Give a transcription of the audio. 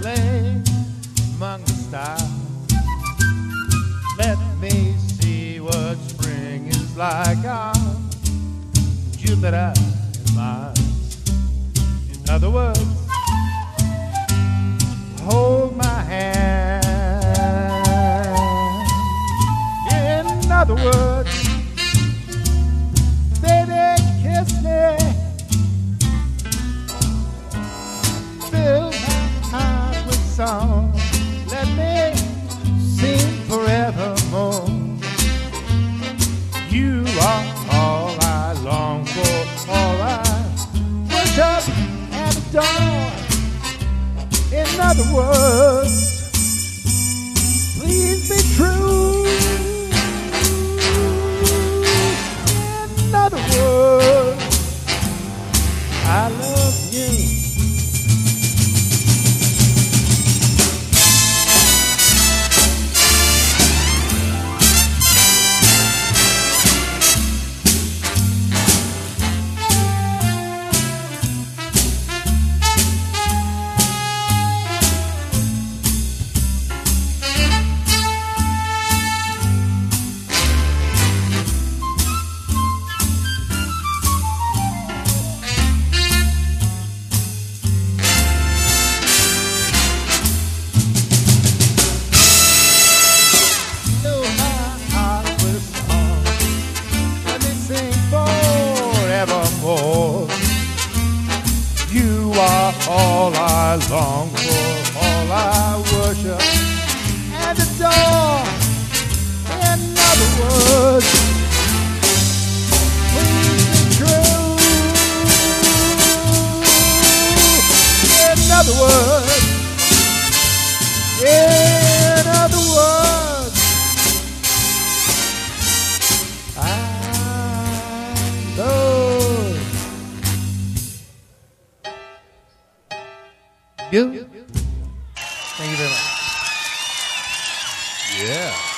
play among the stars. Let me see what spring is like on Jupiter and Mars. In other words, hold my hand. In other words, baby, kiss me. Fill my heart with song. Let me sing forevermore. You are all I long for, all I worship and adore. In other words, please be true. In other words, I love you. You are all I long for, all I worship and adore. In other words, please be true. In other words, in other words, I love you. Thank you very much. Yeah.